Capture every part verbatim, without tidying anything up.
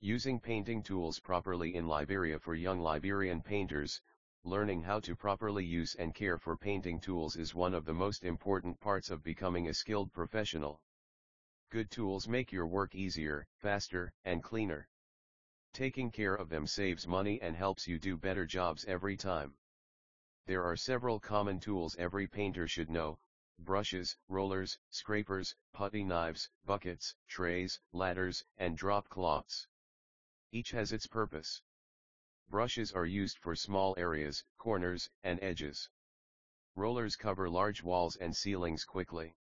Using painting tools properly in Liberia. For young Liberian painters, learning how to properly use and care for painting tools is one of the most important parts of becoming a skilled professional. Good tools make your work easier, faster, and cleaner. Taking care of them saves money and helps you do better jobs every time. There are several common tools every painter should know: brushes, rollers, scrapers, putty knives, buckets, trays, ladders, and drop cloths. Each has its purpose. Brushes are used for small areas, corners, and edges. Rollers cover large walls and ceilings quickly.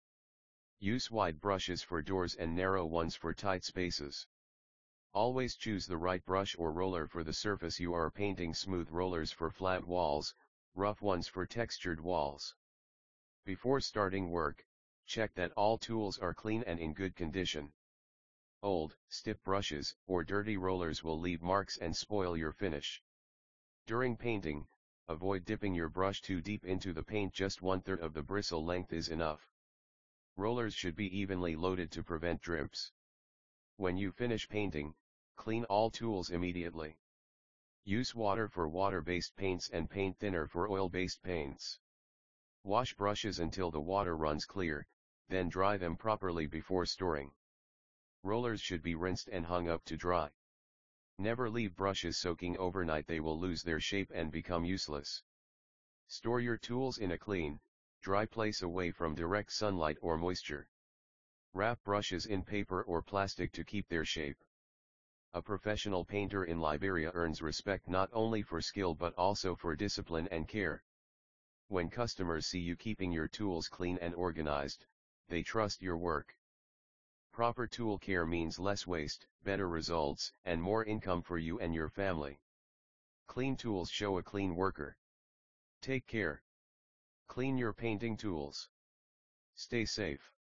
Use wide brushes for doors and narrow ones for tight spaces. Always choose the right brush or roller for the surface you are painting: smooth rollers for flat walls, rough ones for textured walls. Before starting work, check that all tools are clean and in good condition. Old, stiff brushes, or dirty rollers will leave marks and spoil your finish. During painting, avoid dipping your brush too deep into the paint. Just one third of the bristle length is enough. Rollers should be evenly loaded to prevent drips. When you finish painting, clean all tools immediately. Use water for water-based paints and paint thinner for oil-based paints. Wash brushes until the water runs clear, then dry them properly before storing. Rollers should be rinsed and hung up to dry. Never leave brushes soaking overnight; they will lose their shape and become useless. Store your tools in a clean, dry place away from direct sunlight or moisture. Wrap brushes in paper or plastic to keep their shape. A professional painter in Liberia earns respect not only for skill but also for discipline and care. When customers see you keeping your tools clean and organized, they trust your work. Proper tool care means less waste, better results, and more income for you and your family. Clean tools show a clean worker. Take care. Clean your painting tools. Stay safe.